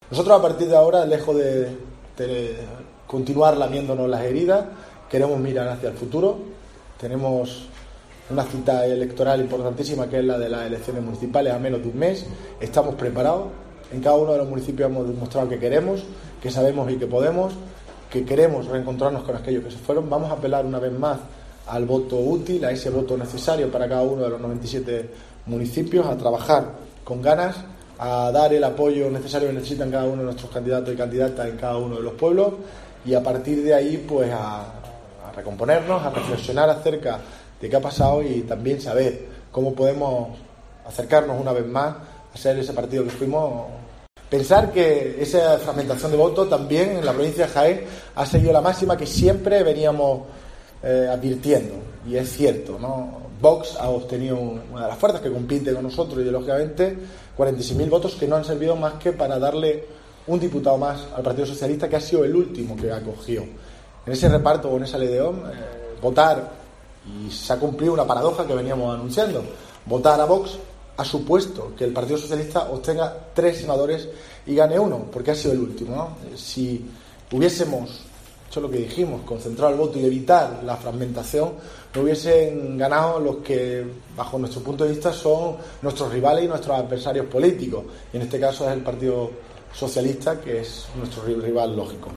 Nosotros a partir de ahora, lejos de continuar lamiéndonos las heridas, queremos mirar hacia el futuro. Tenemos una cita electoral importantísima, que es la de las elecciones municipales, a menos de un mes. Estamos preparados. En cada uno de los municipios hemos demostrado que queremos, que sabemos y que podemos, que queremos reencontrarnos con aquellos que se fueron. Vamos a apelar una vez más al voto útil, a ese voto necesario para cada uno de los 97 municipios, a trabajar con ganas, a dar el apoyo necesario que necesitan cada uno de nuestros candidatos y candidatas en cada uno de los pueblos, y a partir de ahí pues a recomponernos, a reflexionar acerca de qué ha pasado y también saber cómo podemos acercarnos una vez más a ser ese partido que fuimos. Pensar que esa fragmentación de votos también en la provincia de Jaén ha seguido la máxima que siempre veníamos advirtiendo, y es cierto, ¿no? Vox ha obtenido, una de las fuerzas que compite con nosotros ideológicamente, 46.000 votos que no han servido más que para darle un diputado más al Partido Socialista, que ha sido el último que acogió. En ese reparto o en esa ley de votar, y se ha cumplido una paradoja que veníamos anunciando, votar a Vox ha supuesto que el Partido Socialista obtenga 3 senadores y gane 1, porque ha sido el último, ¿no? Si hubiésemos hecho lo que dijimos, concentrar el voto y evitar la fragmentación, no hubiesen ganado los que, bajo nuestro punto de vista, son nuestros rivales y nuestros adversarios políticos. Y en este caso es el Partido Socialista, que es nuestro rival lógico.